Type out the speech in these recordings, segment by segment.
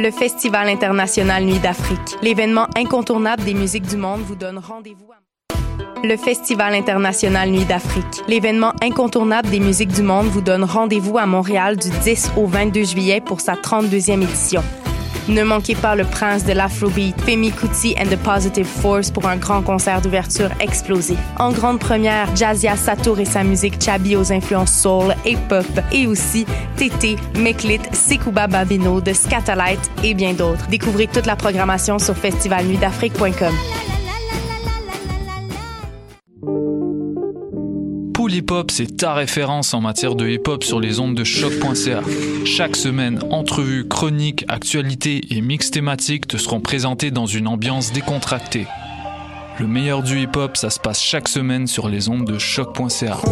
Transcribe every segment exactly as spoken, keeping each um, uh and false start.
Le Festival international Nuit d'Afrique, l'événement incontournable des musiques du monde, vous donne rendez-vous à... Le Festival international Nuit d'Afrique, l'événement incontournable des musiques du monde, vous donne rendez-vous à Montréal du dix au vingt-deux juillet pour sa trente-deuxième édition. Ne manquez pas le prince de l'Afrobeat, Femi Kuti and the Positive Force pour un grand concert d'ouverture explosif. En grande première, Jazia Satour et sa musique Chabi aux influences soul et pop, et aussi Tété, Meklit, Sekouba Babino de Scatalight et bien d'autres. Découvrez toute la programmation sur festival nuit d'afrique point com. Pool Hip Hop, c'est ta référence en matière de hip-hop sur les ondes de choc point c a. Chaque semaine, entrevues, chroniques, actualités et mix thématiques te seront présentés dans une ambiance décontractée. Le meilleur du hip-hop, ça se passe chaque semaine sur les ondes de choc point c a.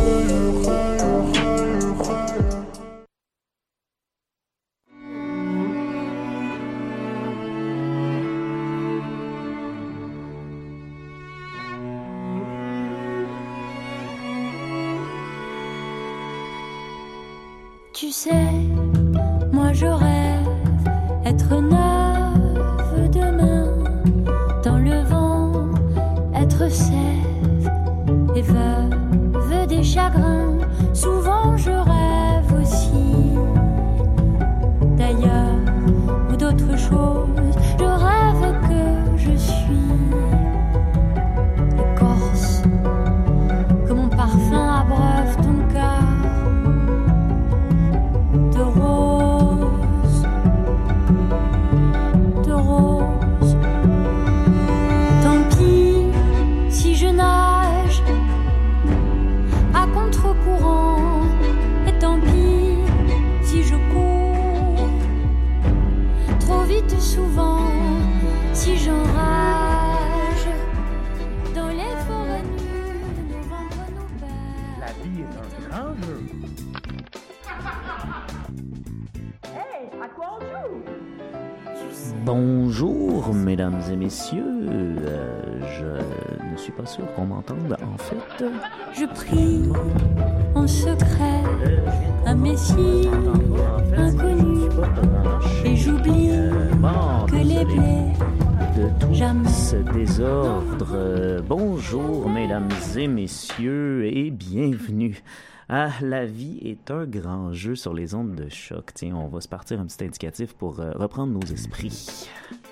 Tu sais, moi je rêve être neuve demain, dans le vent, être sève et veuve des chagrins. Souvent je rêve aussi d'ailleurs ou d'autres choses. Je rêve que je suis l'écorce, que mon parfum abreuve ton cœur de rose, de rose. Tant pis si je nage à contre-courant, et tant pis si je cours trop vite souvent, si j'enrage dans les forêts nues de novembre nos pères. La vie est un grand jeu. Bonjour, mesdames et messieurs. Euh, je ne suis pas sûr qu'on m'entende, en fait. Je prie en secret un messie inconnu, et j'oublie que les blés de tout jamais. ce désordre. Euh, bonjour, mesdames et messieurs, et bienvenue. Ah, la vie est un grand jeu sur les ondes de choc. Tiens, on va se partir un petit indicatif pour euh, reprendre nos esprits.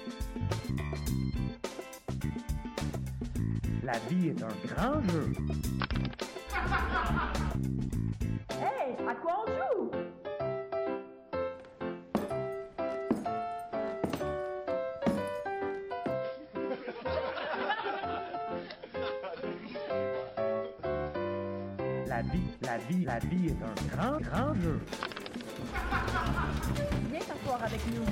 La vie est un grand jeu. Hey, à quoi on joue? La vie, la vie, la vie est un grand, grand jeu. Viens t'asseoir avec nous.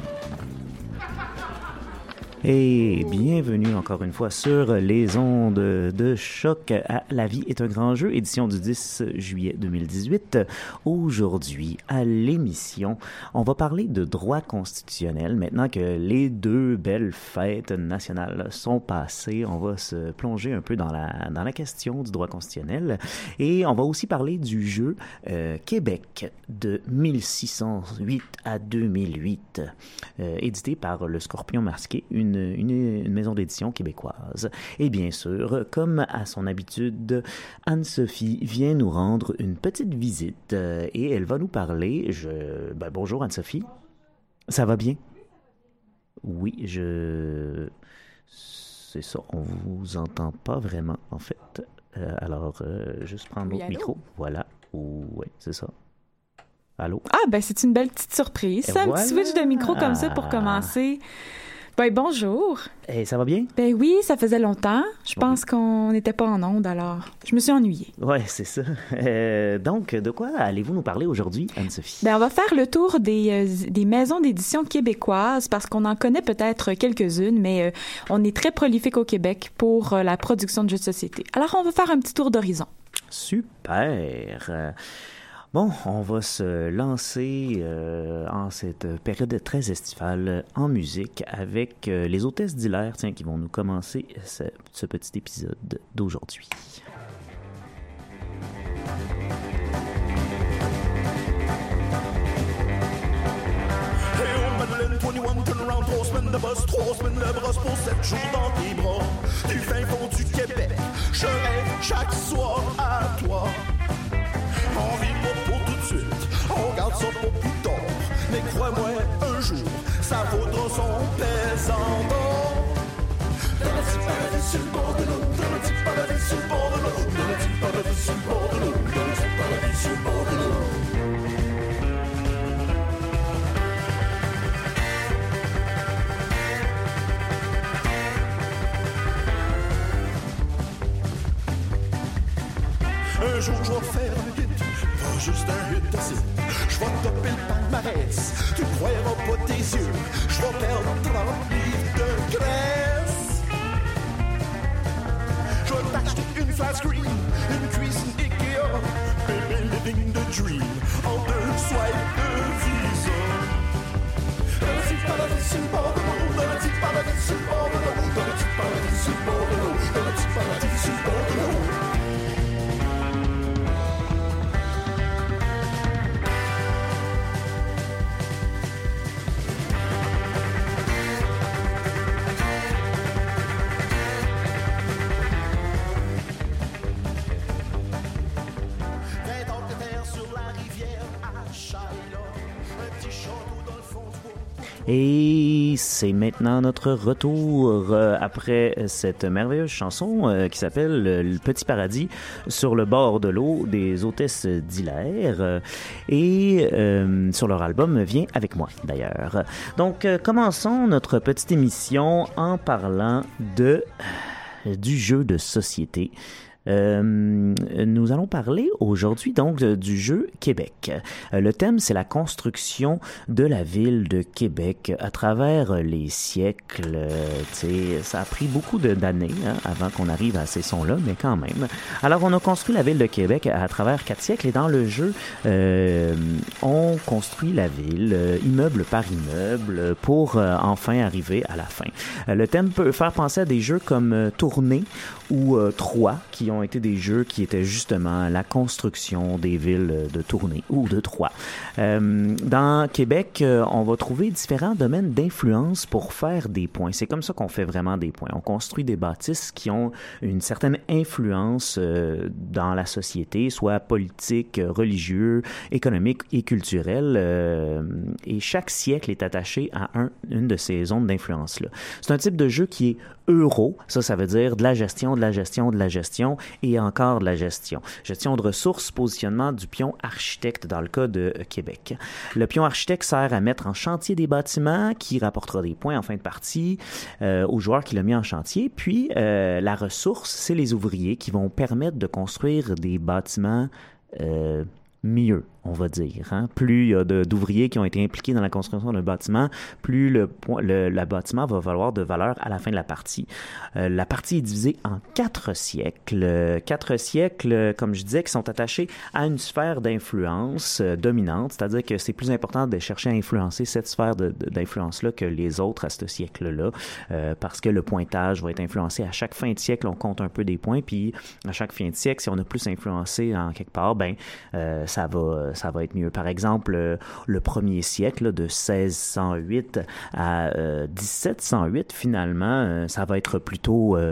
Et bienvenue encore une fois sur les ondes de choc à La vie est un grand jeu, édition du dix juillet deux mille dix-huit. Aujourd'hui, à l'émission, on va parler de droit constitutionnel. Maintenant que les deux belles fêtes nationales sont passées, on va se plonger un peu dans la, dans la question du droit constitutionnel. Et on va aussi parler du jeu euh, Québec de mille six cent huit à deux mille huit, euh, édité par le Scorpion Masqué, une Une, une, une maison d'édition québécoise. Et bien sûr, comme à son habitude, Anne-Sophie vient nous rendre une petite visite euh, et elle va nous parler. Je... Ben, bonjour Anne-Sophie. Ça va bien? Oui, je... C'est ça, on vous entend pas vraiment en fait. Euh, alors, euh, juste prendre l'autre oui, micro. Voilà. Oui, c'est ça. Allô? Ah, ben c'est une belle petite surprise. Et Ça, voilà. un petit switch de micro comme ça pour commencer. Ben, bonjour. Hey, ça va bien? Ben oui, ça faisait longtemps. Je pense oui. qu'on n'était pas en onde, alors je me suis ennuyée. Ouais, c'est ça. Euh, donc, de quoi allez-vous nous parler aujourd'hui, Anne-Sophie? Ben, on va faire le tour des, euh, des maisons d'édition québécoises parce qu'on en connaît peut-être quelques-unes, mais euh, on est très prolifique au Québec pour euh, la production de jeux de société. Alors, on va faire un petit tour d'horizon. Super. Euh, Bon, on va se lancer euh, en cette période très estivale en musique avec euh, les hôtesses d'Hilaire, tiens, qui vont nous commencer ce, ce petit épisode d'aujourd'hui. Hey, oh, Madeleine, twenty-one, turn around, jour dans tes bras. Du fin fond du Québec, je rêve chaque soir à toi. On vit pas pour tout de suite, on garde ça pour plus tard. Mais crois-moi, un jour, ça vaudra son pesant d'or. Dans le petit paradis sur le bord de l'eau, dans le petit paradis sur le bord de l'eau, dans le petit paradis sur le bord de l'eau, dans le petit paradis sur le bord de l'eau. Un jour je vais faire un hit, pas juste un hit assez. Je vais topper le palmarès, tu croiras pas tes yeux. Je vais perdre trente livres de graisse. Je vais t'acheter une flat screen, une cuisine Ikea, baby living the dream, en deux swipes de Visa. Dans le petit paradis sur le bord de l'eau, dans le petit paradis sur le bord de l'eau, dans le petit paradis sur le bord de l'eau, dans le petit paradis sur le bord de l'eau. Et c'est maintenant notre retour euh, après cette merveilleuse chanson euh, qui s'appelle Le Petit Paradis sur le bord de l'eau des hôtesses d'Hilaire euh, et euh, sur leur album Viens avec moi d'ailleurs. Donc euh, commençons notre petite émission en parlant de du jeu de société. Euh, nous allons parler aujourd'hui donc du jeu Québec. Euh, le thème, c'est la construction de la ville de Québec à travers les siècles. Euh, ça a pris beaucoup de, d'années hein, avant qu'on arrive à ces sons-là, mais quand même. Alors, on a construit la ville de Québec à, à travers quatre siècles et dans le jeu, euh, on construit la ville euh, immeuble par immeuble pour euh, enfin arriver à la fin. Euh, le thème peut faire penser à des jeux comme euh, Tournée ou euh, Troyes, qui ont été des jeux qui étaient justement la construction des villes de Tournai ou de Troyes. Euh, dans Québec, euh, on va trouver différents domaines d'influence pour faire des points. C'est comme ça qu'on fait vraiment des points. On construit des bâtisses qui ont une certaine influence euh, dans la société, soit politique, religieux, économique et culturelle. Euh, et chaque siècle est attaché à un, une de ces zones d'influence-là. C'est un type de jeu qui est euro. Ça, ça veut dire de la gestion, de la gestion, de la gestion et encore de la gestion. Gestion de ressources, positionnement du pion architecte dans le cas de Québec. Le pion architecte sert à mettre en chantier des bâtiments qui rapportera des points en fin de partie euh, au joueur qui l'a mis en chantier. Puis, euh, la ressource, c'est les ouvriers qui vont permettre de construire des bâtiments euh, mieux, on va dire. Hein? Plus il y a de, d'ouvriers qui ont été impliqués dans la construction d'un bâtiment, plus le, le, le bâtiment va valoir de valeur à la fin de la partie. Euh, la partie est divisée en quatre siècles. Quatre siècles, comme je disais, qui sont attachés à une sphère d'influence euh, dominante, c'est-à-dire que c'est plus important de chercher à influencer cette sphère de, de, d'influence-là que les autres à ce siècle-là, euh, parce que le pointage va être influencé. À chaque fin de siècle, on compte un peu des points, puis à chaque fin de siècle, si on a plus influencé en quelque part, ben euh, ça va ça va être mieux. Par exemple, euh, le premier siècle, là, de seize cent huit à euh, dix-sept cent huit, finalement, euh, ça va être plutôt euh,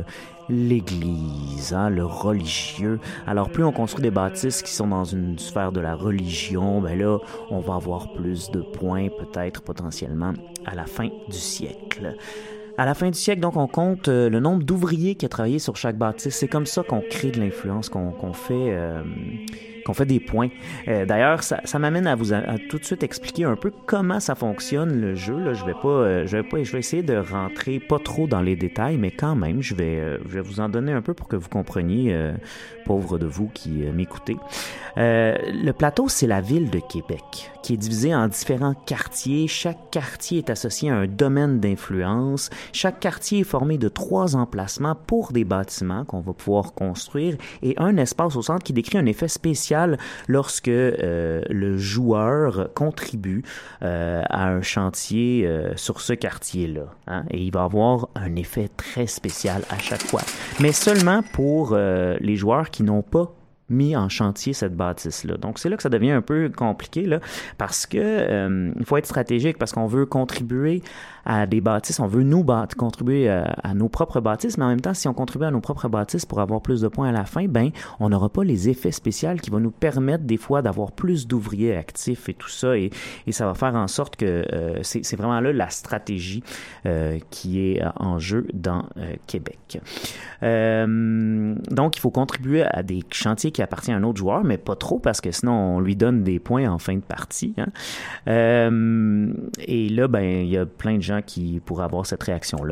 l'Église, hein, le religieux. Alors, plus on construit des bâtisses qui sont dans une sphère de la religion, ben là, on va avoir plus de points, peut-être, potentiellement, à la fin du siècle. À la fin du siècle, donc, on compte euh, le nombre d'ouvriers qui a travaillé sur chaque bâtisse. C'est comme ça qu'on crée de l'influence, qu'on, qu'on fait... Euh, qu'on fait des points. Euh, d'ailleurs, ça, ça m'amène à vous à, à tout de suite expliquer un peu comment ça fonctionne le jeu. Là, je vais pas, euh, je vais pas, je vais essayer de rentrer pas trop dans les détails, mais quand même, je vais, euh, je vais vous en donner un peu pour que vous compreniez, euh, pauvres de vous qui euh, m'écoutez. Euh, le plateau, c'est la ville de Québec, qui est divisée en différents quartiers. Chaque quartier est associé à un domaine d'influence. Chaque quartier est formé de trois emplacements pour des bâtiments qu'on va pouvoir construire et un espace au centre qui décrit un effet spécial lorsque euh, le joueur contribue euh, à un chantier euh, sur ce quartier-là. Hein? Et il va avoir un effet très spécial à chaque fois. Mais seulement pour euh, les joueurs qui n'ont pas mis en chantier cette bâtisse-là. Donc, c'est là que ça devient un peu compliqué, là, parce que euh, il faut être stratégique, parce qu'on veut contribuer à des bâtisses, on veut nous bat- contribuer à, à nos propres bâtisses, mais en même temps, si on contribue à nos propres bâtisses pour avoir plus de points à la fin, ben on n'aura pas les effets spéciaux qui vont nous permettre des fois d'avoir plus d'ouvriers actifs et tout ça, et, et ça va faire en sorte que euh, c'est, c'est vraiment là la stratégie euh, qui est en jeu dans euh, Québec. Euh, donc, il faut contribuer à des chantiers qui appartiennent à un autre joueur, mais pas trop, parce que sinon, on lui donne des points en fin de partie. Hein. Euh, et là, ben, il y a plein de gens qui pourraient avoir cette réaction-là.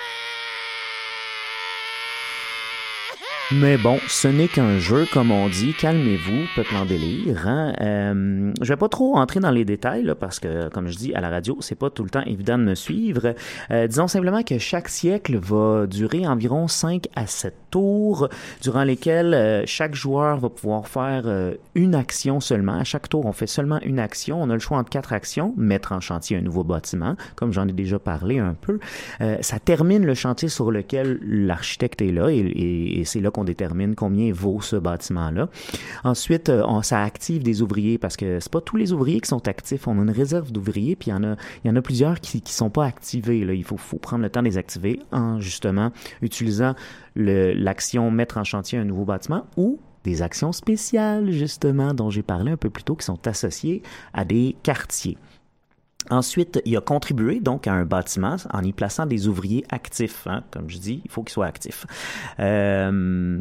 Mais bon, ce n'est qu'un jeu, comme on dit. Calmez-vous, peuple en délire. Hein? Euh, je vais pas trop entrer dans les détails, là, parce que, comme je dis, à la radio, c'est pas tout le temps évident de me suivre. Euh, disons simplement que chaque siècle va durer environ cinq à sept tours, durant lesquels euh, chaque joueur va pouvoir faire euh, une action seulement. À chaque tour, on fait seulement une action. On a le choix entre quatre actions. Mettre en chantier un nouveau bâtiment, comme j'en ai déjà parlé un peu. Euh, ça termine le chantier sur lequel l'architecte est là, et, et, et c'est là qu'on on détermine combien vaut ce bâtiment-là. Ensuite, on, ça active des ouvriers, parce que c'est pas tous les ouvriers qui sont actifs. On a une réserve d'ouvriers, puis il y en a, il y en a plusieurs qui qui sont pas activés. Là. Il faut, faut prendre le temps de les activer en, justement, utilisant le, l'action mettre en chantier un nouveau bâtiment ou des actions spéciales, justement, dont j'ai parlé un peu plus tôt, qui sont associées à des quartiers. Ensuite, il a contribué donc à un bâtiment en y plaçant des ouvriers actifs. Hein, comme je dis, il faut qu'ils soient actifs. Euh,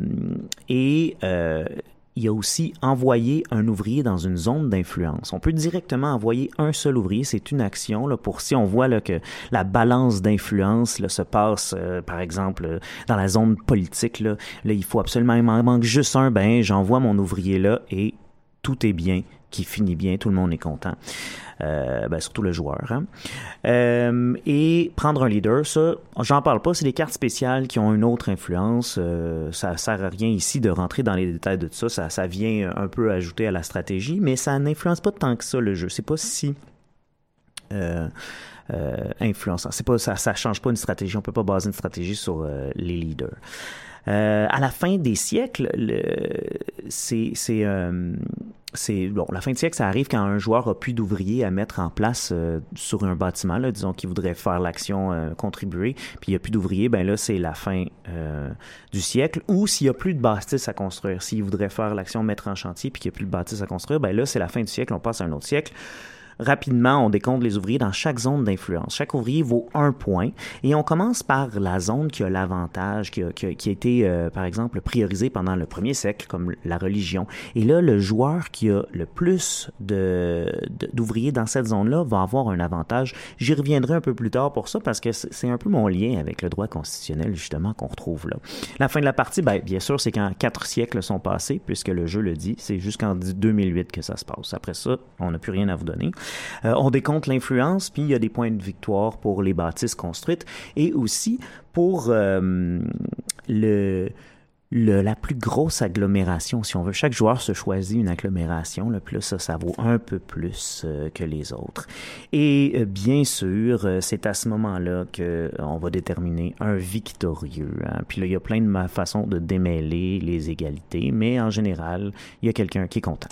et euh, il a aussi envoyé un ouvrier dans une zone d'influence. On peut directement envoyer un seul ouvrier. C'est une action là, pour si on voit là, que la balance d'influence là, se passe, euh, par exemple, euh, dans la zone politique. Là, là, il faut absolument, il m'en manque juste un. Ben, j'envoie mon ouvrier là et tout est bien, qui finit bien, tout le monde est content. Euh, ben, surtout le joueur. Hein. Euh, et prendre un leader, ça, j'en parle pas, c'est des cartes spéciales qui ont une autre influence. Euh, ça sert à rien ici de rentrer dans les détails de tout ça. Ça, ça vient un peu ajouter à la stratégie, mais ça n'influence pas tant que ça le jeu. C'est pas si euh, euh, influençant. C'est pas, ça, ça change pas une stratégie. On peut pas baser une stratégie sur euh, les leaders. Euh, à la fin des siècles, le, c'est, c'est, euh, c'est bon. La fin du siècle, ça arrive quand un joueur a plus d'ouvriers à mettre en place euh, sur un bâtiment. Là, disons qu'il voudrait faire l'action euh, contribuer, puis il y a plus d'ouvriers. Ben là, c'est la fin euh, du siècle. Ou s'il y a plus de bâtisse à construire, s'il voudrait faire l'action mettre en chantier, puis qu'il y a plus de bâtisse à construire, ben là, c'est la fin du siècle. On passe à un autre siècle. Rapidement, on décompte les ouvriers dans chaque zone d'influence. Chaque ouvrier vaut un point. Et on commence par la zone qui a l'avantage, qui a, qui a, qui a été, euh, par exemple, priorisée pendant le premier siècle, comme la religion. Et là, le joueur qui a le plus de, de, d'ouvriers dans cette zone-là va avoir un avantage. J'y reviendrai un peu plus tard pour ça, parce que c'est, c'est un peu mon lien avec le droit constitutionnel, justement, qu'on retrouve là. La fin de la partie, ben, bien sûr, c'est quand quatre siècles sont passés, puisque le jeu le dit. C'est jusqu'en deux mille huit que ça se passe. Après ça, on n'a plus rien à vous donner. Euh, on décompte l'influence, puis il y a des points de victoire pour les bâtisses construites et aussi pour euh, le, le, la plus grosse agglomération, si on veut. Chaque joueur se choisit une agglomération, là, puis là, ça, ça vaut un peu plus euh, que les autres. Et euh, bien sûr, euh, c'est à ce moment-là qu'on va déterminer un victorieux. Hein. Puis là, il y a plein de façons de démêler les égalités, mais en général, il y a quelqu'un qui est content.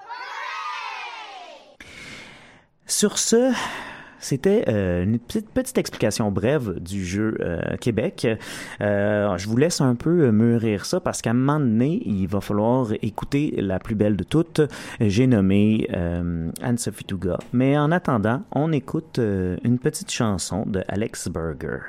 Sur ce, c'était euh, une petite, petite explication brève du jeu euh, Québec. Euh, je vous laisse un peu mûrir ça parce qu'à un moment donné, il va falloir écouter la plus belle de toutes. J'ai nommé euh, Anne-Sophie Touga. Mais en attendant, on écoute euh, une petite chanson de Alex Berger.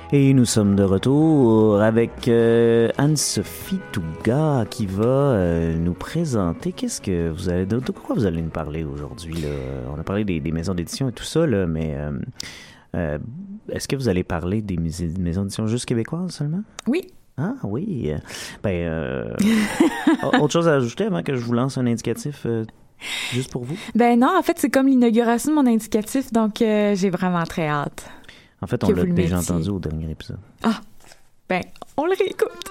Et nous sommes de retour avec euh, Anne-Sophie Touga qui va euh, nous présenter. Qu'est-ce que vous allez, de, de quoi vous allez nous parler aujourd'hui là? On a parlé des, des maisons d'édition et tout ça, là, mais euh, euh, est-ce que vous allez parler des musées, maisons d'édition juste québécoises seulement? Oui. Ah oui. Ben, euh, autre chose à ajouter avant que je vous lance un indicatif euh, juste pour vous? Ben non, en fait, c'est comme l'inauguration de mon indicatif, donc euh, j'ai vraiment très hâte. En fait, on l'a déjà entendu au dernier épisode. Ah, ben, on le réécoute.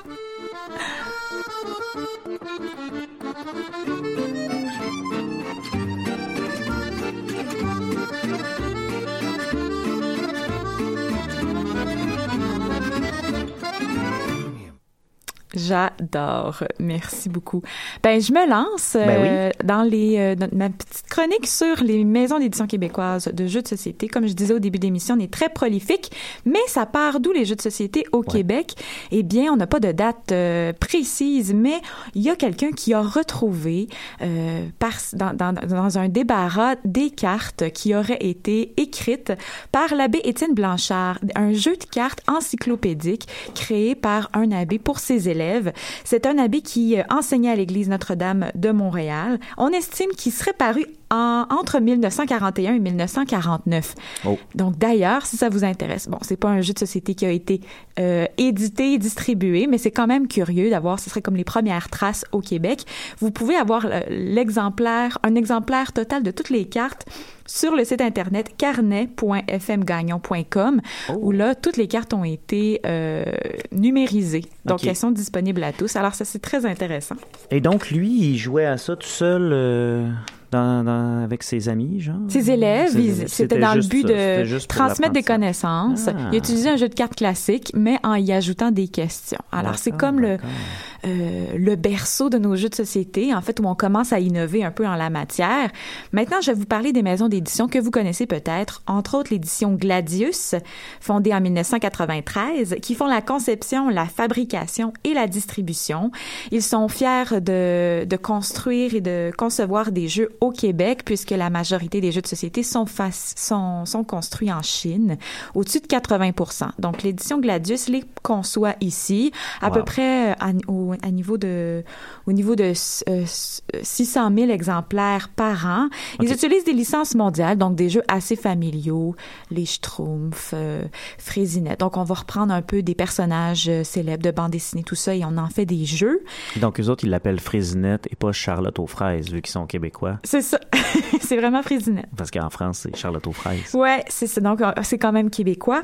J'adore. Merci beaucoup. Ben, je me lance euh, ben oui. dans les euh, dans ma petite chronique sur les maisons d'édition québécoises de jeux de société. Comme je disais au début de l'émission, on est très prolifique, mais ça part d'où les jeux de société au ouais. Québec? Eh bien, on n'a pas de date euh, précise, mais il y a quelqu'un qui a retrouvé euh, par, dans, dans, dans un débarras des cartes qui auraient été écrites par l'abbé Étienne Blanchard, un jeu de cartes encyclopédique créé par un abbé pour ses élèves. C'est un abbé qui enseignait à l'église Notre-Dame de Montréal. On estime qu'il serait paru en, entre mille neuf cent quarante et un et mille neuf cent quarante-neuf. Oh. Donc d'ailleurs, si ça vous intéresse, bon, c'est pas un jeu de société qui a été euh, édité et distribué, mais c'est quand même curieux d'avoir, ce serait comme les premières traces au Québec. Vous pouvez avoir l'exemplaire, un exemplaire total de toutes les cartes sur le site internet carnet point f m gagnon point com oh. où là, toutes les cartes ont été euh, numérisées. Donc, okay. elles sont disponibles à tous. Alors, ça, c'est très intéressant. Et donc, lui, il jouait à ça tout seul euh, dans, dans, avec ses amis, genre? Ses élèves. Ses, il, c'était, c'était dans le but ça. de transmettre des connaissances. Ah. Il a utilisé un jeu de cartes classique, mais en y ajoutant des questions. Alors, d'accord, c'est comme le, euh, le berceau de nos jeux de société, en fait, où on commence à innover un peu en la matière. Maintenant, je vais vous parler des maisons d'édition que vous connaissez peut-être, entre autres l'édition Gladius, fondée en mille neuf cent quatre-vingt-treize, qui font la conception, la fabrication et la distribution. Ils sont fiers de, de construire et de concevoir des jeux au Québec, puisque la majorité des jeux de société sont, face, sont, sont construits en Chine, au-dessus de quatre-vingts pour cent. Donc, l'édition Gladius les conçoit ici, à wow. peu près à, au, à niveau de, au niveau de euh, six cent mille exemplaires par an. Ils okay. utilisent des licences mondiales, donc des jeux assez familiaux, les Schtroumpfs, euh, Frésinette. Donc, on va reprendre un peu des personnages euh, célèbres de bande dessinée, tout ça, et on en fait des jeux. Donc, eux autres, ils l'appellent Frésinette et pas Charlotte aux fraises, vu qu'ils sont québécois. C'est ça. C'est vraiment Frésinette. Parce qu'en France, c'est Charlotte aux fraises. Ouais, c'est ça. Donc, c'est quand même québécois.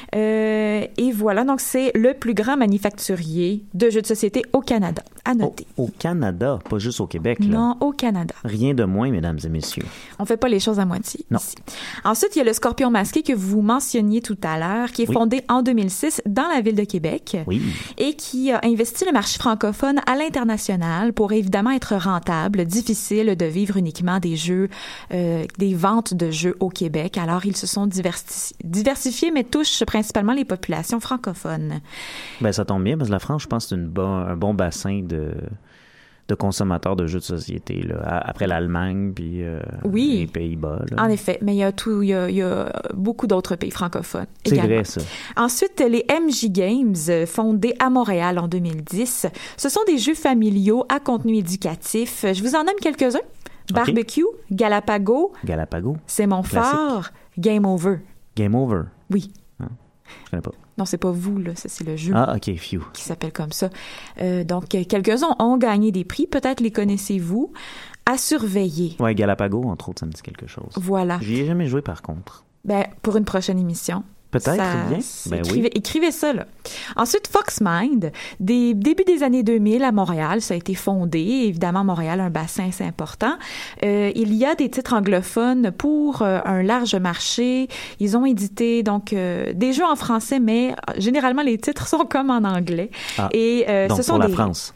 Euh, et voilà. Donc, c'est le plus grand manufacturier de jeux de société au Canada. À noter. Au, au Canada, pas juste au Québec, là. Non, au Canada. Rien de moins, mesdames et messieurs. On fait pas les choses à moitié. Non. Ici. Ensuite, il y a le Scorpion masqué que vous mentionniez tout à l'heure, qui est oui. fondé en deux mille six dans la ville de Québec. Oui. Et qui a investi le marché francophone à l'international pour évidemment être rentable. Difficile de vivre uniquement des jeux, euh, des ventes de jeux au Québec. Alors, ils se sont diversi- diversifiés, mais touchent principalement les populations francophones. Ben, ça tombe bien, parce que la France, je pense, c'est une bon, un bon bassin de... de consommateurs de jeux de société, là, après l'Allemagne puis euh, oui, les Pays-Bas. Là. En effet, mais il y a tout, il y a, il y a beaucoup d'autres pays francophones C'est également. vrai, ça. Ensuite, les M J Games, fondés à Montréal en deux mille dix. Ce sont des jeux familiaux à contenu éducatif. Je vous en nomme quelques-uns. Okay. Barbecue, Galapago. Galapago. C'est mon fort. Game Over. Game Over. Oui. Ah, je connais pas. Non, c'est pas vous, là. Ça, c'est le jeu. Ah, OK, phew. Qui s'appelle comme ça. Euh, donc, quelques-uns ont gagné des prix. Peut-être les connaissez-vous. À surveiller. Ouais, Galapago, entre autres, ça me dit quelque chose. Voilà. J'y ai jamais joué, par contre. Ben, pour une prochaine émission. Peut-être, ça, bien. Ben écrivez, oui. écrivez ça, là. Ensuite, Foxmind, des début des années deux mille à Montréal, ça a été fondé. Évidemment, Montréal, un bassin assez important. Euh, il y a des titres anglophones pour euh, un large marché. Ils ont édité, donc, euh, des jeux en français, mais euh, généralement, les titres sont comme en anglais. Ah, Et, euh, donc, ce sont pour la des... France.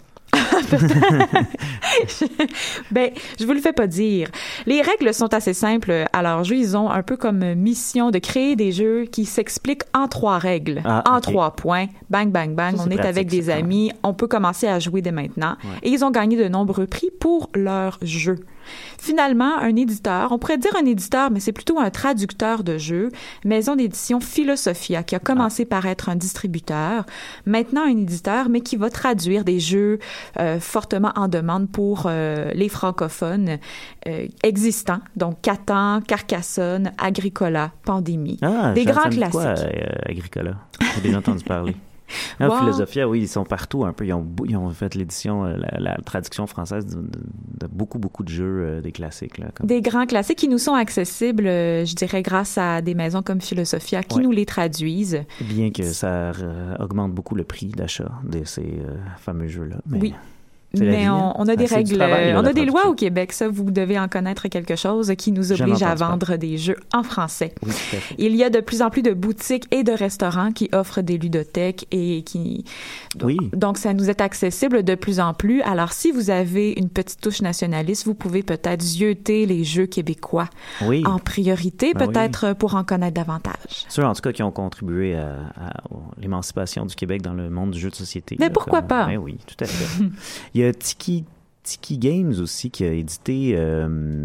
ben, je vous le fais pas dire. Les règles sont assez simples. Alors, jeu, ils ont un peu comme mission de créer des jeux qui s'expliquent en trois règles, ah, en okay. trois points. Bang, bang, bang. Ça, on est pratique, avec des amis. On peut commencer à jouer dès maintenant. Ouais. Et ils ont gagné de nombreux prix pour leur jeu. Finalement, un éditeur, on pourrait dire un éditeur, mais c'est plutôt un traducteur de jeux, maison d'édition Philosophia, qui a commencé par être un distributeur, maintenant un éditeur, mais qui va traduire des jeux euh, fortement en demande pour euh, les francophones euh, existants, donc Catan, Carcassonne, Agricola, Pandémie. Ah, des ça, grands ça me dit classiques. quoi, euh, Agricola? J'ai déjà entendu parler. Ah, Wow. Philosophia, oui, ils sont partout un peu. Ils ont, ils ont fait l'édition, euh, la, la traduction française de, de, de beaucoup, beaucoup de jeux, euh, des classiques. Là, comme... Des grands classiques qui nous sont accessibles, euh, je dirais, grâce à des maisons comme Philosophia qui Ouais. nous les traduisent. Bien que ça euh, augmente beaucoup le prix d'achat de ces euh, fameux jeux-là. Mais... Oui. C'est la Mais vie, hein. on, on a des Ah, c'est du règles, travail, là, on la a des lois traduction. au Québec, ça, vous devez en connaître quelque chose, qui nous Jamais oblige à entendu vendre des jeux en français. Oui, tout à fait. Il y a de plus en plus de boutiques et de restaurants qui offrent des ludothèques et qui... Oui. Donc, ça nous est accessible de plus en plus. Alors, si vous avez une petite touche nationaliste, vous pouvez peut-être zioter les jeux québécois Oui. en priorité, Ben peut-être pour en connaître davantage. Ceux, en tout cas, qui ont contribué à, à l'émancipation du Québec dans le monde du jeu de société. Mais là, pourquoi comme- pas? Ben oui, tout à fait. Il y a Tiki... Tiki Games aussi qui a édité euh,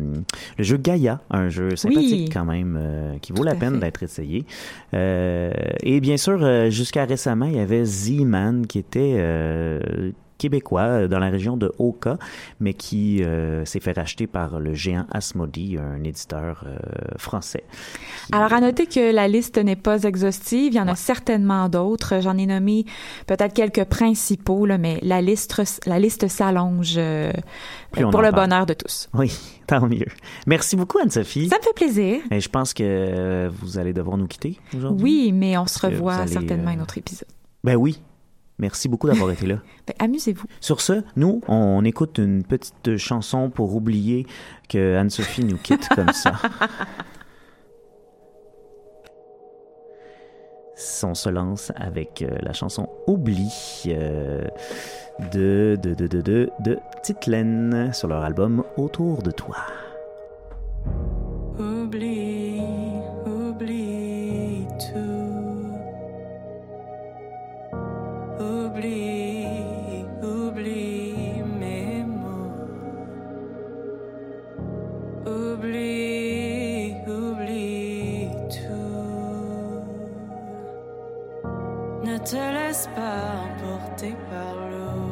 le jeu Gaïa, un jeu sympathique Oui. quand même euh, qui vaut Tout la à peine fait. d'être essayé. Euh, et bien sûr, euh, jusqu'à récemment, il y avait Z-Man qui était euh, québécois euh, dans la région de Oka, mais qui euh, s'est fait racheter par le géant Asmodee, un éditeur euh, français. Qui- Alors, à noter que la liste n'est pas exhaustive. Il y en a certainement d'autres. J'en ai nommé peut-être quelques principaux, là, mais la liste, la liste s'allonge euh, Plus on pour en le parle. bonheur de tous. Oui, tant mieux. Merci beaucoup, Anne-Sophie. Ça me fait plaisir. Et je pense que euh, vous allez devoir nous quitter aujourd'hui. Oui, mais on se que vous revoit allez, certainement euh, un autre épisode. Ben oui. Merci beaucoup d'avoir été là. Ben, amusez-vous. Sur ce, nous, on écoute une petite chanson pour oublier que Anne-Sophie nous quitte comme ça. On se lance avec euh, la chanson Oublie euh, de, de, de, de, de, de Titelaine sur leur album Autour de toi. Oublie, oublie tout. Oublie, oublie mes mots. Oublie, oublie tout. Ne te laisse pas emporter par l'eau.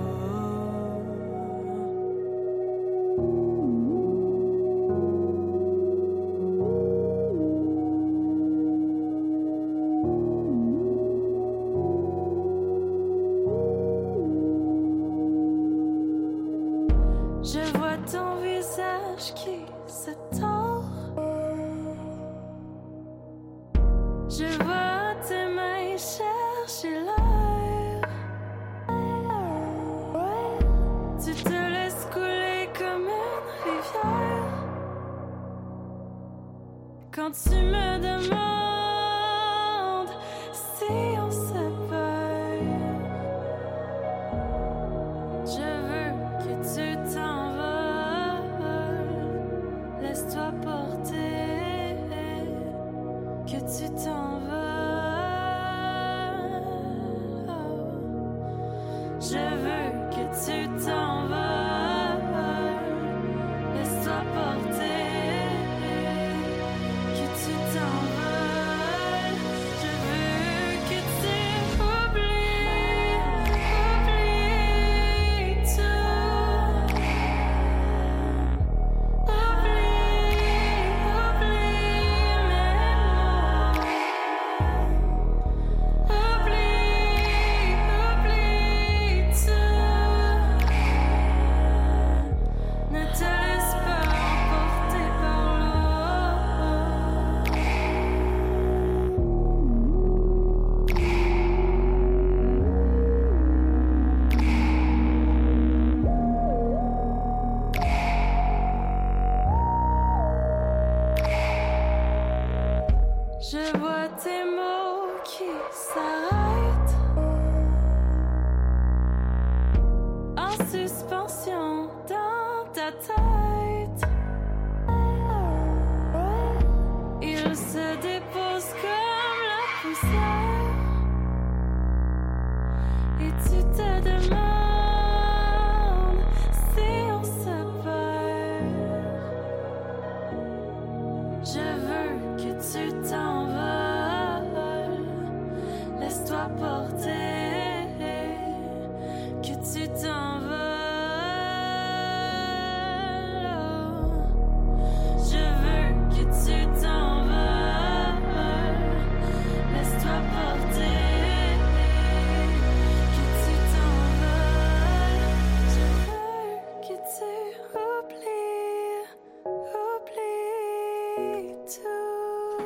Je vois ton visage qui se tord. Je vois tes mains chercher l'air. Tu te laisses couler comme une rivière. Quand tu me demandes si on se perd, je veux que tu t'envoles. Laisse-toi porter, que tu t'envoles. Je veux que tu t'envoles. Laisse-toi porter, que tu t'envoles. Je veux que tu oublies, oublies tout. Oublie, oublie mes mots. Oublie, oublie tout. Ne te laisse pas emporter par l'eau. Je vois tes mots qui s'arrêtent en suspension dans ta tête. Ils se déposent comme la poussière et tu te demandes si on se perd. tu t'envoles, laisse-toi porter, que tu t'envoles. Je veux que tu t'envoles, laisse-toi porter, que tu t'envoles. Je veux que tu oublies, oublies tout.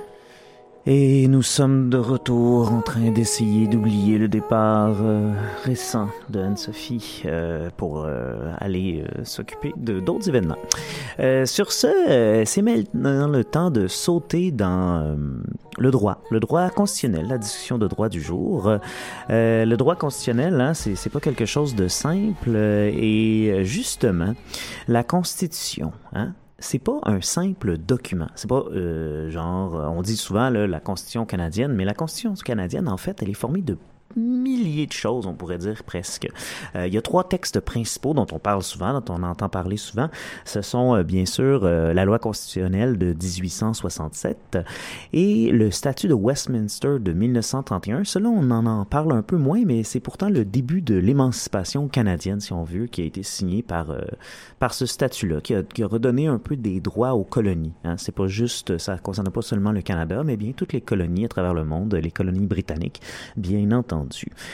Et nous sommes de retour en train d'essayer d'oublier le départ euh, récent de Anne-Sophie euh, pour euh, aller euh, s'occuper de d'autres événements. Euh, sur ce, euh, c'est maintenant le temps de sauter dans euh, le droit, le droit constitutionnel, la discussion de droit du jour. Euh, le droit constitutionnel, hein, c'est, c'est pas quelque chose de simple euh, et justement, la Constitution, hein, c'est pas un simple document. C'est pas euh, genre, on dit souvent là, la Constitution canadienne, mais la Constitution canadienne, en fait, elle est formée de milliers de choses, on pourrait dire presque. Euh, il y a trois textes principaux dont on parle souvent, dont on entend parler souvent. Ce sont euh, bien sûr euh, la loi constitutionnelle de dix-huit cent soixante-sept et le statut de Westminster de mille neuf cent trente et un. Cela, on en, en parle un peu moins, mais c'est pourtant le début de l'émancipation canadienne, si on veut, qui a été signé par euh, par ce statut-là, qui a, qui a redonné un peu des droits aux colonies. Hein. C'est pas juste, ça ne concerne pas seulement le Canada, mais bien toutes les colonies à travers le monde, les colonies britanniques, bien entendu.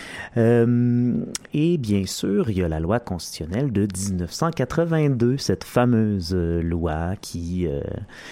Euh, et bien sûr, il y a la loi constitutionnelle de dix-neuf cent quatre-vingt-deux, cette fameuse loi qui euh,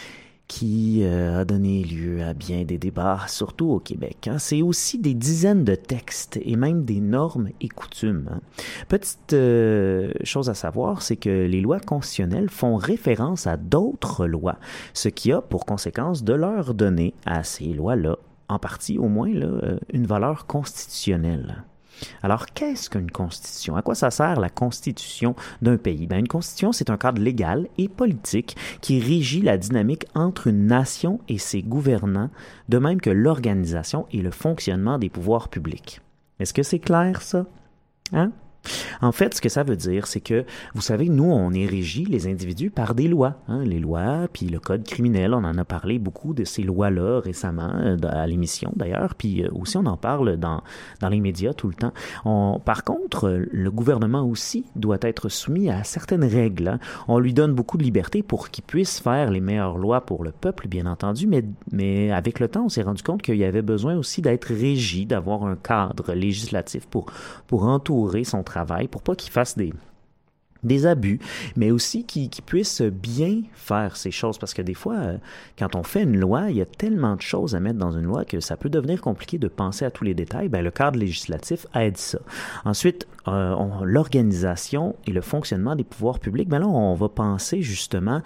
qui euh, a donné lieu à bien des débats, surtout au Québec. Hein. C'est aussi des dizaines de textes et même des normes et coutumes. Hein. Petite euh, chose à savoir, c'est que les lois constitutionnelles font référence à d'autres lois, ce qui a pour conséquence de leur donner à ces lois-là en partie au moins, là, une valeur constitutionnelle. Alors, qu'est-ce qu'une constitution? À quoi ça sert la constitution d'un pays? Ben, une constitution, c'est un cadre légal et politique qui régit la dynamique entre une nation et ses gouvernants, de même que l'organisation et le fonctionnement des pouvoirs publics. Est-ce que c'est clair, ça? Hein? En fait, ce que ça veut dire, c'est que, vous savez, nous, on est régis, les individus, par des lois. Hein, les lois, puis le code criminel, on en a parlé beaucoup de ces lois-là récemment, à l'émission d'ailleurs, puis aussi on en parle dans, dans les médias tout le temps. On, par contre, le gouvernement aussi doit être soumis à certaines règles. Hein. On lui donne beaucoup de liberté pour qu'il puisse faire les meilleures lois pour le peuple, bien entendu, mais, mais avec le temps, on s'est rendu compte qu'il y avait besoin aussi d'être régi, d'avoir un cadre législatif pour, pour entourer son travail, pour pas qu'il fasse des, des abus, mais aussi qu'il, qu'il puisse bien faire ces choses, parce que des fois, euh, quand on fait une loi, il y a tellement de choses à mettre dans une loi que ça peut devenir compliqué de penser à tous les détails. Ben, le cadre législatif aide ça. Ensuite, euh, on, l'organisation et le fonctionnement des pouvoirs publics, ben là, on va penser justement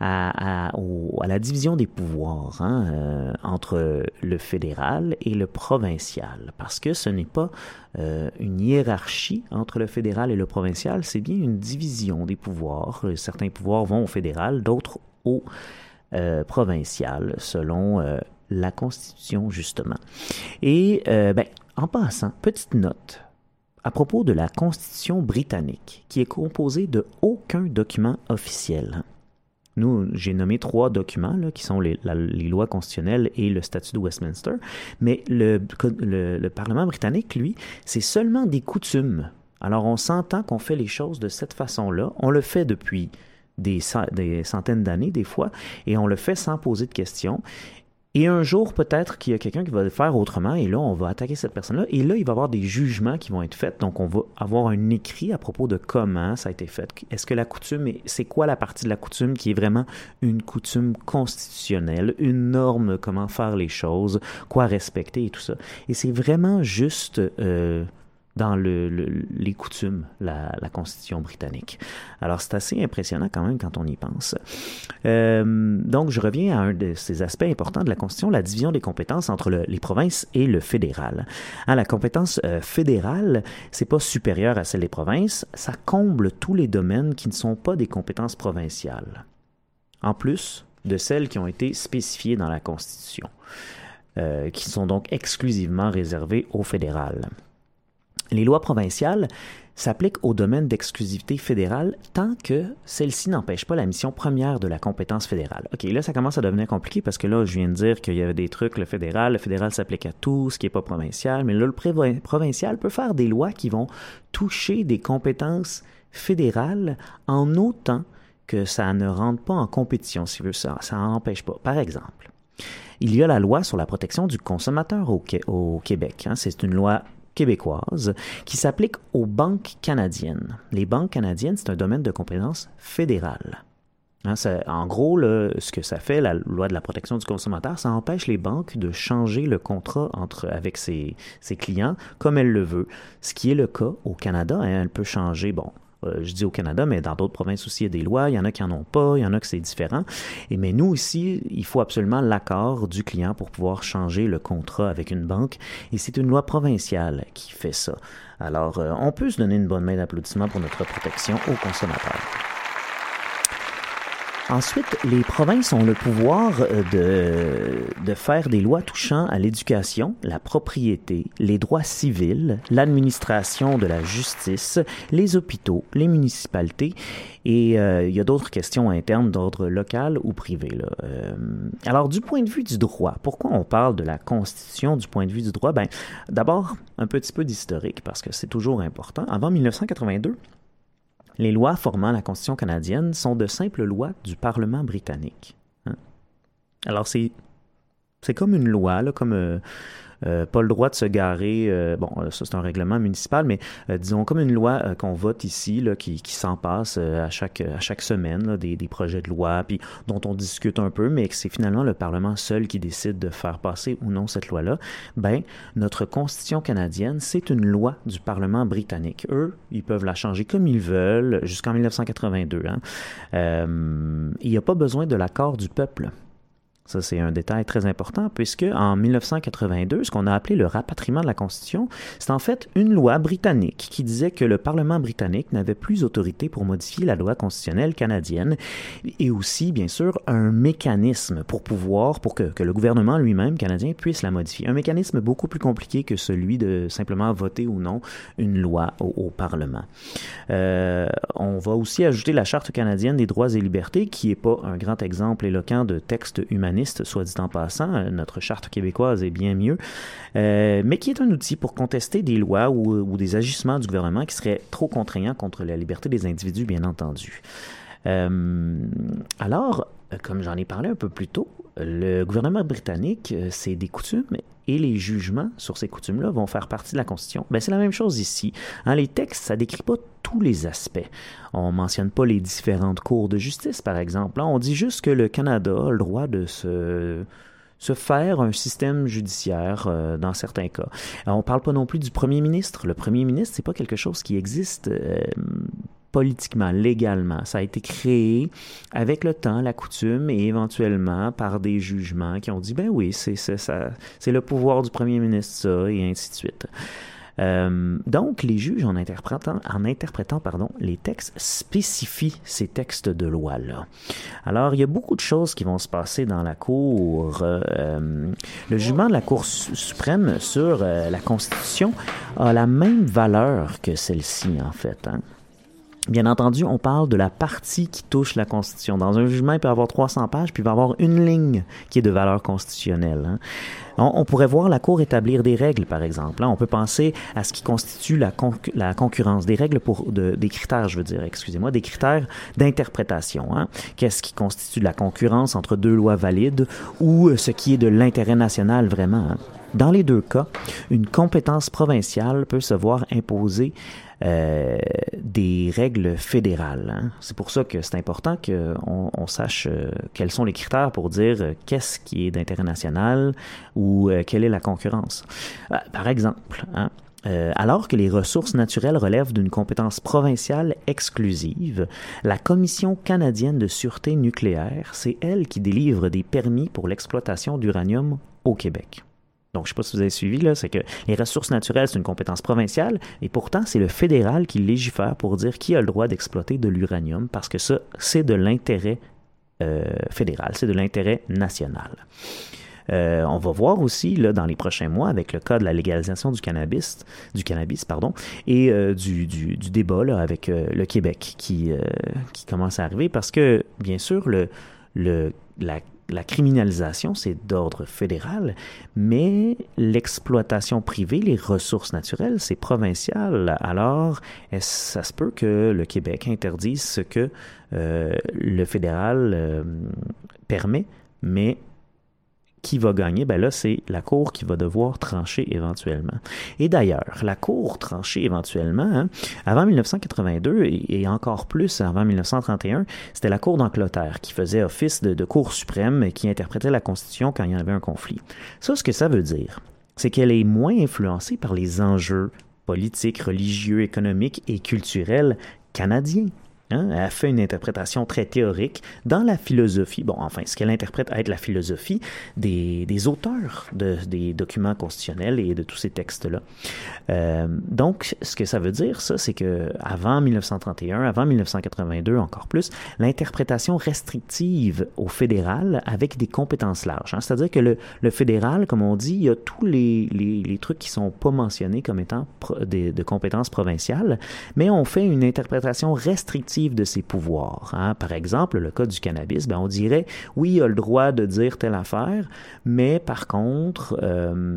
à, à, au, à la division des pouvoirs hein, euh, entre le fédéral et le provincial, parce que ce n'est pas euh, une hiérarchie entre le fédéral et le provincial, c'est bien une division des pouvoirs. Certains pouvoirs vont au fédéral, d'autres au euh, provincial, selon euh, la Constitution, justement. Et, euh, ben, en passant, petite note à propos de la Constitution britannique, qui est composée de aucun document officiel. Nous, j'ai nommé trois documents, là, qui sont les, la, les lois constitutionnelles et le statut de Westminster, mais le, le, le Parlement britannique, lui, c'est seulement des coutumes. Alors, on s'entend qu'on fait les choses de cette façon-là. On le fait depuis des, des centaines d'années, des fois, et on le fait sans poser de questions. Et un jour, peut-être qu'il y a quelqu'un qui va le faire autrement, et là, on va attaquer cette personne-là, et là, il va y avoir des jugements qui vont être faits. Donc, on va avoir un écrit à propos de comment ça a été fait. Est-ce que la coutume, c'est quoi la partie de la coutume qui est vraiment une coutume constitutionnelle, une norme, comment faire les choses, quoi respecter et tout ça. Et c'est vraiment juste... Euh, dans le, le, les coutumes, la, la Constitution britannique. Alors, c'est assez impressionnant quand même quand on y pense. Euh, donc, je reviens à un de ces aspects importants de la Constitution, la division des compétences entre le, les provinces et le fédéral. Hein, la compétence euh, fédérale, c'est pas supérieur à celle des provinces, ça comble tous les domaines qui ne sont pas des compétences provinciales. En plus de celles qui ont été spécifiées dans la Constitution, euh, qui sont donc exclusivement réservées au fédéral. Les lois provinciales s'appliquent au domaine d'exclusivité fédérale tant que celle-ci n'empêche pas la mission première de la compétence fédérale. OK, là, ça commence à devenir compliqué parce que là, je viens de dire qu'il y avait des trucs, le fédéral, le fédéral s'applique à tout, ce qui n'est pas provincial, mais là, le pré- provincial peut faire des lois qui vont toucher des compétences fédérales en autant que ça ne rentre pas en compétition, si vous voulez, ça, ça n'empêche pas. Par exemple, il y a la loi sur la protection du consommateur au, au Québec. Hein, c'est une loi québécoise qui s'applique aux banques canadiennes. Les banques canadiennes, c'est un domaine de compétence fédérale. Hein, ça, en gros, là, ce que ça fait, la loi de la protection du consommateur, ça empêche les banques de changer le contrat entre, avec ses, ses clients comme elles le veulent. Ce qui est le cas au Canada, hein, elle peut changer, bon, euh, je dis au Canada, mais dans d'autres provinces aussi, il y a des lois, il y en a qui n'en ont pas, il y en a que c'est différent. Et, mais nous ici, il faut absolument l'accord du client pour pouvoir changer le contrat avec une banque. Et c'est une loi provinciale qui fait ça. Alors, euh, on peut se donner une bonne main d'applaudissement pour notre protection aux consommateurs. Ensuite, les provinces ont le pouvoir de, de faire des lois touchant à l'éducation, la propriété, les droits civils, l'administration de la justice, les hôpitaux, les municipalités et euh, il y a d'autres questions internes d'ordre local ou privé. Là. Euh, alors, du point de vue du droit, pourquoi on parle de la Constitution du point de vue du droit? Ben, d'abord, un petit peu d'historique parce que c'est toujours important. Avant dix-neuf cent quatre-vingt-deux, les lois formant la Constitution canadienne sont de simples lois du Parlement britannique. Hein? Alors, c'est, c'est comme une loi, là, comme euh, euh, pas le droit de se garer, euh, bon, ça c'est un règlement municipal, mais euh, disons comme une loi euh, qu'on vote ici, là, qui, qui s'en passe euh, à chaque à chaque semaine, là, des, des projets de loi, puis dont on discute un peu, mais que c'est finalement le Parlement seul qui décide de faire passer ou non cette loi-là. Ben, notre Constitution canadienne, c'est une loi du Parlement britannique. Eux, ils peuvent la changer comme ils veulent jusqu'en dix-neuf cent quatre-vingt-deux. Hein. Euh, il n'y a pas besoin de l'accord du peuple. Ça, c'est un détail très important, puisque en dix-neuf cent quatre-vingt-deux, ce qu'on a appelé le rapatriement de la Constitution, c'est en fait une loi britannique qui disait que le Parlement britannique n'avait plus autorité pour modifier la loi constitutionnelle canadienne et aussi, bien sûr, un mécanisme pour pouvoir, pour que, que le gouvernement lui-même canadien puisse la modifier. Un mécanisme beaucoup plus compliqué que celui de simplement voter ou non une loi au, au Parlement. Euh, on va aussi ajouter la Charte canadienne des droits et libertés, qui n'est pas un grand exemple éloquent de texte humaniste, soit dit en passant, notre charte québécoise est bien mieux, euh, mais qui est un outil pour contester des lois ou, ou des agissements du gouvernement qui seraient trop contraignants contre la liberté des individus, bien entendu. Euh, alors, comme j'en ai parlé un peu plus tôt, le gouvernement britannique, c'est des coutumes et les jugements sur ces coutumes-là vont faire partie de la Constitution. Ben, c'est la même chose ici. Hein, les textes, ça décrit pas tous les aspects. On mentionne pas les différentes cours de justice, par exemple. Là, on dit juste que le Canada a le droit de se... se faire un système judiciaire euh, dans certains cas. Alors, on parle pas non plus du premier ministre. Le premier ministre, c'est pas quelque chose qui existe euh, politiquement, légalement. Ça a été créé avec le temps, la coutume, et éventuellement par des jugements qui ont dit, ben oui, c'est, c'est, ça, c'est le pouvoir du premier ministre, ça, et ainsi de suite. Euh, donc, les juges, en interprétant, en interprétant pardon, les textes, spécifient ces textes de loi-là. Alors, il y a beaucoup de choses qui vont se passer dans la Cour. Euh, le jugement de la Cour suprême sur euh, la Constitution a la même valeur que celle-ci, en fait, hein. Bien entendu, on parle de la partie qui touche la Constitution. Dans un jugement, il peut y avoir trois cents pages, puis il va y avoir une ligne qui est de valeur constitutionnelle. Hein. On, on pourrait voir la Cour établir des règles, par exemple. Hein. On peut penser à ce qui constitue la, conc- la concurrence, des règles pour, de, des critères, je veux dire, excusez-moi, des critères d'interprétation. Hein. Qu'est-ce qui constitue la concurrence entre deux lois valides ou ce qui est de l'intérêt national vraiment. Hein. Dans les deux cas, une compétence provinciale peut se voir imposer Euh, des règles fédérales. Hein. C'est pour ça que c'est important qu'on on sache euh, quels sont les critères pour dire euh, qu'est-ce qui est d'intérêt national ou euh, quelle est la concurrence. Euh, par exemple, hein, euh, alors que les ressources naturelles relèvent d'une compétence provinciale exclusive, la Commission canadienne de sûreté nucléaire, c'est elle qui délivre des permis pour l'exploitation d'uranium au Québec. Donc, je ne sais pas si vous avez suivi, là, c'est que les ressources naturelles, c'est une compétence provinciale, et pourtant, c'est le fédéral qui légifère pour dire qui a le droit d'exploiter de l'uranium, parce que ça, c'est de l'intérêt euh, fédéral, c'est de l'intérêt national. Euh, on va voir aussi là, dans les prochains mois avec le cas de la légalisation du cannabis, du cannabis pardon, et euh, du, du, du débat là, avec euh, le Québec qui, euh, qui commence à arriver parce que, bien sûr, le, le, la La criminalisation, c'est d'ordre fédéral, mais l'exploitation privée, les ressources naturelles, c'est provincial. Alors, ça se peut que le Québec interdise ce que euh, le fédéral euh, permet, mais qui va gagner? Ben là, c'est la Cour qui va devoir trancher éventuellement. Et d'ailleurs, la Cour tranchait éventuellement, hein, avant dix-neuf cent quatre-vingt-deux et, et encore plus avant dix-neuf cent trente et un, c'était la Cour d'Angleterre qui faisait office de, de Cour suprême et qui interprétait la Constitution quand il y en avait un conflit. Ça, ce que ça veut dire, c'est qu'elle est moins influencée par les enjeux politiques, religieux, économiques et culturels canadiens. Hein? Elle a fait une interprétation très théorique dans la philosophie, bon, enfin, ce qu'elle interprète à être la philosophie des, des auteurs de, des documents constitutionnels et de tous ces textes-là. Euh, donc, ce que ça veut dire, ça, c'est qu'avant dix-neuf cent trente et un, avant dix-neuf cent quatre-vingt-deux, encore plus, l'interprétation restrictive au fédéral avec des compétences larges. Hein? C'est-à-dire que le, le fédéral, comme on dit, il y a tous les, les, les trucs qui sont pas mentionnés comme étant pro, des, de compétences provinciales, mais on fait une interprétation restrictive de ses pouvoirs. Hein. Par exemple, le cas du cannabis, ben on dirait, oui, il a le droit de dire telle affaire, mais par contre, euh,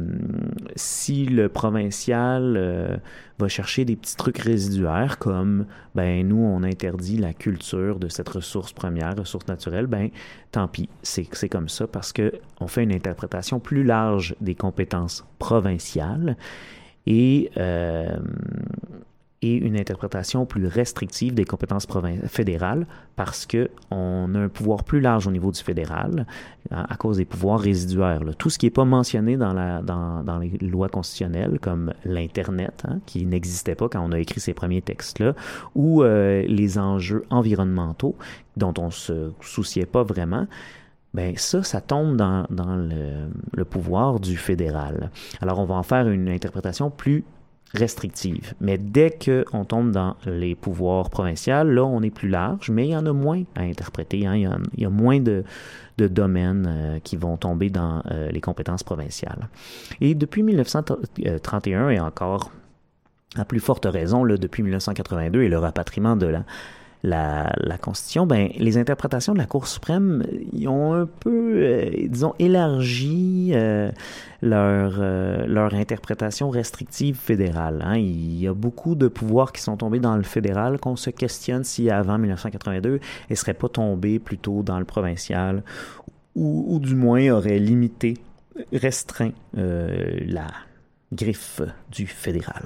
si le provincial euh, va chercher des petits trucs résiduaires comme, ben nous, on interdit la culture de cette ressource première, ressource naturelle, ben tant pis, c'est, c'est comme ça parce que on fait une interprétation plus large des compétences provinciales et euh, et une interprétation plus restrictive des compétences provin- fédérales parce qu'on a un pouvoir plus large au niveau du fédéral à, à cause des pouvoirs résiduaires. Là. Tout ce qui n'est pas mentionné dans, la, dans, dans les lois constitutionnelles, comme l'Internet, hein, qui n'existait pas quand on a écrit ces premiers textes-là, ou euh, les enjeux environnementaux dont on ne se souciait pas vraiment, ben ça, ça tombe dans, dans le, le pouvoir du fédéral. Alors, on va en faire une interprétation plus restrictive. Mais dès qu'on tombe dans les pouvoirs provinciaux, là, on est plus large, mais il y en a moins à interpréter. Hein. Il, y a, il y a moins de, de domaines euh, qui vont tomber dans euh, les compétences provinciales. Et depuis dix-neuf cent trente et un, et encore à plus forte raison, là, depuis dix-neuf cent quatre-vingt-deux et le rapatriement de la La, la Constitution, ben, les interprétations de la Cour suprême, ils ont un peu, euh, disons, élargi euh, leur, euh, leur interprétation restrictive fédérale. Hein. Il y a beaucoup de pouvoirs qui sont tombés dans le fédéral qu'on se questionne si avant dix-neuf cent quatre-vingt-deux, ils ne seraient pas tombés plutôt dans le provincial ou, ou du moins auraient limité, restreint euh, la griffe du fédéral.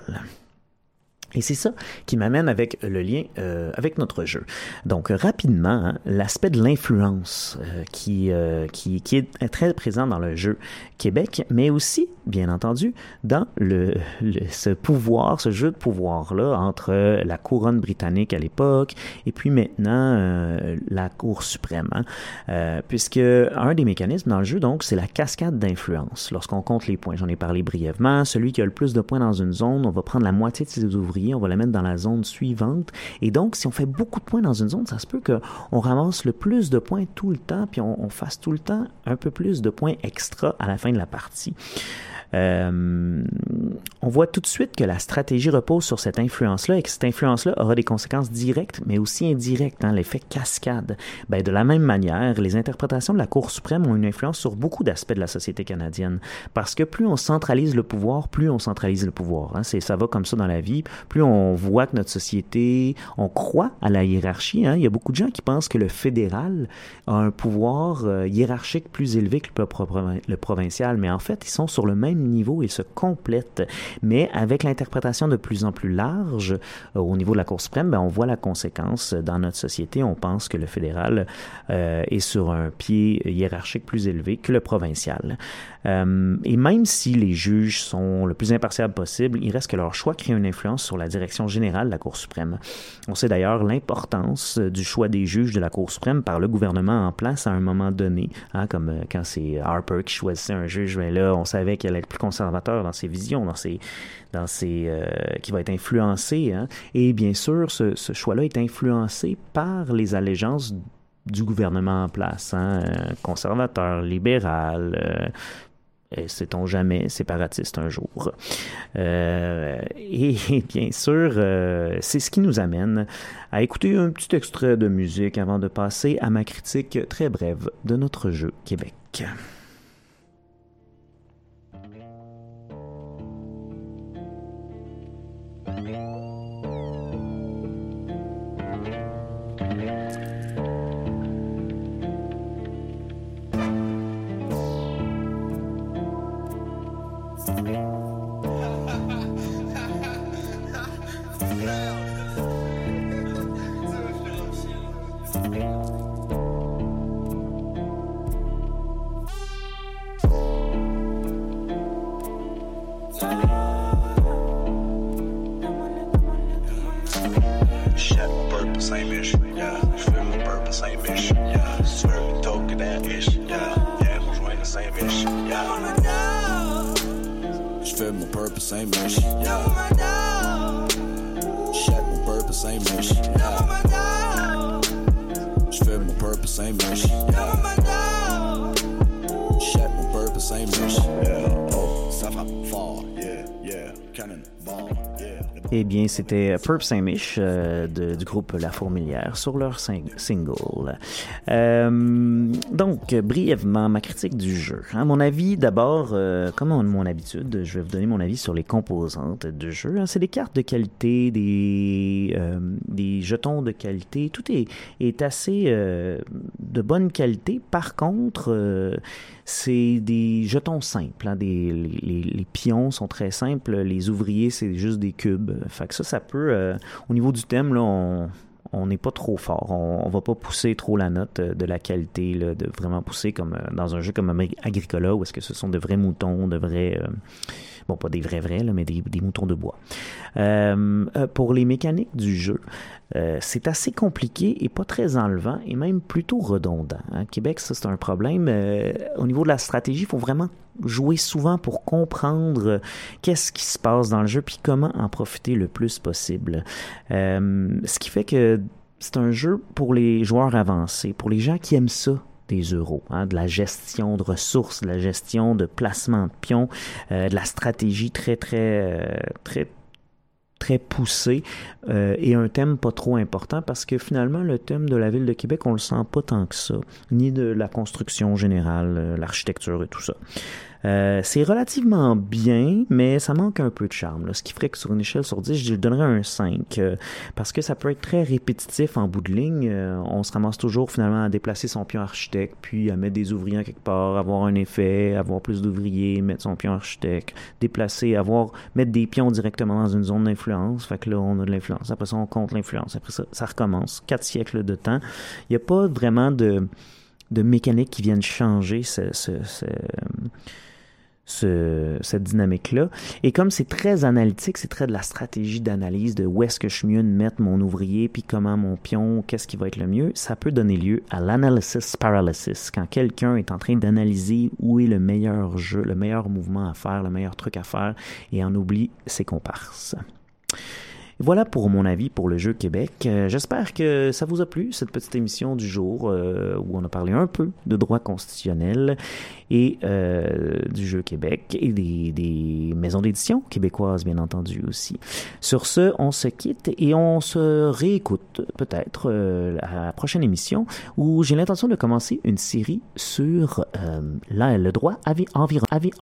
Et c'est ça qui m'amène avec le lien euh, avec notre jeu. Donc, rapidement, hein, l'aspect de l'influence euh, qui, euh, qui, qui est très présent dans le jeu Québec, mais aussi, bien entendu, dans le, le, ce pouvoir, ce jeu de pouvoir-là entre la couronne britannique à l'époque et puis maintenant euh, la Cour suprême. Hein, euh, puisque un des mécanismes dans le jeu, donc, c'est la cascade d'influence. Lorsqu'on compte les points, j'en ai parlé brièvement, celui qui a le plus de points dans une zone, on va prendre la moitié de ses ouvriers, on va la mettre dans la zone suivante. Et donc, si on fait beaucoup de points dans une zone, ça se peut qu'on ramasse le plus de points tout le temps, puis on, on fasse tout le temps un peu plus de points extra à la fin de la partie. Euh, on voit tout de suite que la stratégie repose sur cette influence-là et que cette influence-là aura des conséquences directes, mais aussi indirectes, hein, l'effet cascade. Ben, de la même manière, les interprétations de la Cour suprême ont une influence sur beaucoup d'aspects de la société canadienne, parce que plus on centralise le pouvoir, plus on centralise le pouvoir. Hein, c'est, ça va comme ça dans la vie. Plus on voit que notre société, on croit à la hiérarchie. Hein, il y a beaucoup de gens qui pensent que le fédéral a un pouvoir euh, hiérarchique plus élevé que le, le provincial, mais en fait, ils sont sur le même niveau, ils se complètent. Mais avec l'interprétation de plus en plus large euh, au niveau de la Cour suprême, ben, on voit la conséquence dans notre société. On pense que le fédéral euh, est sur un pied hiérarchique plus élevé que le provincial. Euh, et même si les juges sont le plus impartials possible, il reste que leur choix crée une influence sur la direction générale de la Cour suprême. On sait d'ailleurs l'importance du choix des juges de la Cour suprême par le gouvernement en place à un moment donné, hein, comme euh, quand c'est Harper qui choisissait un juge, ben là, on savait qu'il allait être plus conservateur dans ses visions, dans ses, dans ses, euh, qui va être influencé, hein. Et bien sûr, ce, ce choix-là est influencé par les allégeances du gouvernement en place, hein, conservateur, libéral, euh, et sait-on jamais, séparatiste un jour. Euh, et, et bien sûr, euh, c'est ce qui nous amène à écouter un petit extrait de musique avant de passer à ma critique très brève de notre jeu Québec. Eh bien, c'était Purp Saint-Mich euh, de, du groupe La Fourmilière sur leur sing- single. Euh, donc, brièvement, ma critique du jeu. Hein, mon avis, d'abord, euh, comme en mon habitude, je vais vous donner mon avis sur les composantes du jeu. Hein, c'est des cartes de qualité, des, euh, des jetons de qualité. Tout est, est assez euh, de bonne qualité. Par contre, euh, c'est des jetons simples. Hein, des, les, les pions sont très simples. Les ouvriers, c'est juste des cubes. Fait que ça, ça peut... Euh, au niveau du thème, là, on... on n'est pas trop fort. On, on va pas pousser trop la note de la qualité, là, de vraiment pousser comme dans un jeu comme Agricola, où est-ce que ce sont de vrais moutons, de vrais... Euh, bon, pas des vrais vrais, là, mais des, des moutons de bois. Euh, euh, pour les mécaniques du jeu, euh, c'est assez compliqué et pas très enlevant, et même plutôt redondant. Hein. Québec, ça, c'est un problème. Euh, au niveau de la stratégie, il faut vraiment jouer souvent pour comprendre qu'est-ce qui se passe dans le jeu puis comment en profiter le plus possible. Euh, ce qui fait que c'est un jeu pour les joueurs avancés, pour les gens qui aiment ça, des euros, hein, de la gestion de ressources, de la gestion de placement de pions, euh, de la stratégie très, très, euh, très, très poussée euh, et un thème pas trop important parce que finalement, le thème de la Ville de Québec, on le sent pas tant que ça, ni de la construction générale, euh, l'architecture et tout ça. Euh, c'est relativement bien, mais ça manque un peu de charme, là, ce qui ferait que sur une échelle sur dix, je lui donnerais un cinq, euh, parce que ça peut être très répétitif en bout de ligne. Euh, on se ramasse toujours finalement à déplacer son pion architecte, puis à mettre des ouvriers en quelque part, avoir un effet, avoir plus d'ouvriers, mettre son pion architecte, déplacer, avoir, mettre des pions directement dans une zone d'influence. Fait que là, on a de l'influence. Après ça, on compte l'influence. Après ça, ça recommence. Quatre siècles de temps. Il n'y a pas vraiment de, de mécanique qui viennent changer ce... ce, ce Ce, cette dynamique-là. Et comme c'est très analytique, c'est très de la stratégie d'analyse de où est-ce que je suis mieux de mettre mon ouvrier, puis comment mon pion, qu'est-ce qui va être le mieux, ça peut donner lieu à l'analysis paralysis. Quand quelqu'un est en train d'analyser où est le meilleur jeu, le meilleur mouvement à faire, le meilleur truc à faire, et en oublie ses comparses. Voilà pour mon avis pour le jeu Québec. Euh, j'espère que ça vous a plu, cette petite émission du jour euh, où on a parlé un peu de droit constitutionnel et euh, du jeu Québec et des, des maisons d'édition québécoises, bien entendu, aussi. Sur ce, on se quitte et on se réécoute peut-être euh, à la prochaine émission où j'ai l'intention de commencer une série sur euh, là, le droit avi- environ, avi-